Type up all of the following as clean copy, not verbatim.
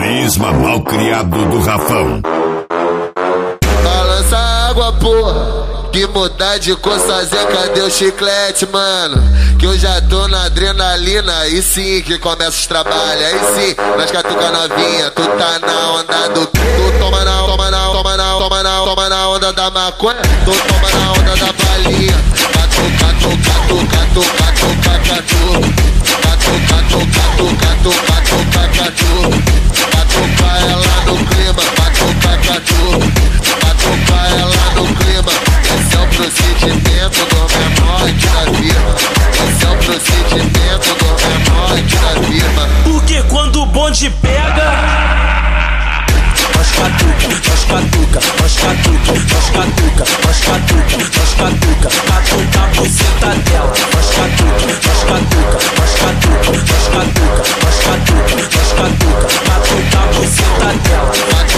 Cisma mal criado do Rafão. Balança a água, porra. Que mudar de cor, Zé, cadê o chiclete, mano? Que eu já tô na adrenalina. Aí sim que começa os trabalhos. Aí sim, nós catuca novinha. Tu tá na onda do... Tu toma na onda da maconha. Tu toma na onda da balinha. Catu. Catuca ela no clima. Catuca ela no clima. Esse é o procedimento do menor aqui na firma. Esse é o procedimento do menor aqui na firma. Porque quando o bonde pega, nós catuca, catuca a buceta dela. Nós catuca, catuca a buceta dela.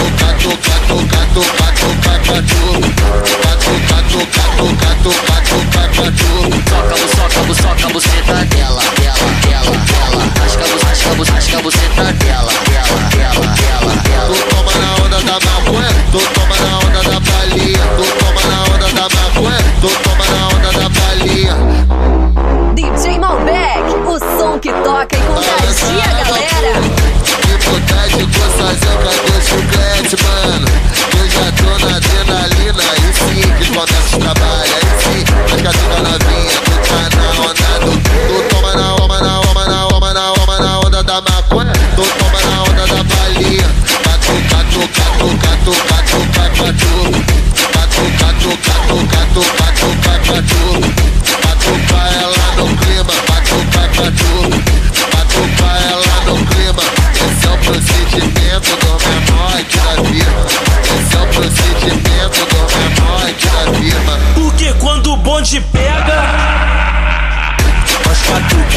Soca a buceta dela. Rasca a buceta dela. Tu toma na onda da maconha, tu toma na onda da balinha. Tu toma na onda da maconha, tu toma na onda da balinha. DJ Malbec, o som que toca e contagia, galera. Que vontade com Zé, cadê o chiclete, mano? Eu já tô na adrenalina. Aí sim que começa os trabalhos. Aí sim, nós catuca novinha. Tu tá na onda do... Tu toma na onda da maconha. Tu toma na onda da balinha. Catu. Catuca ela no clima. Catuca ela no clima. Esse é o procedimento do menor aqui na firma. Esse é o procedimento do menor aqui na firma. Porque quando o bonde pega, nós catuca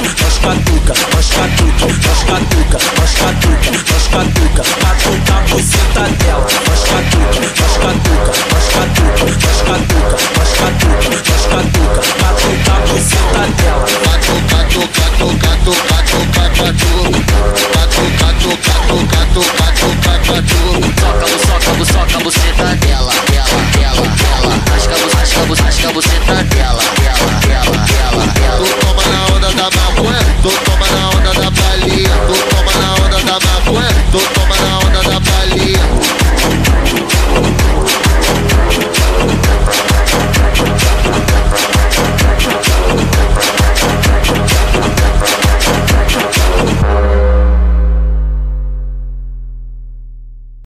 a buceta dela. Nós catuca a buceta dela. Soca a buceta dela. Rasca a buceta dela. Tu toma na onda da maconha, tu toma na onda da balinha. Tu toma na onda da maconha, tu toma na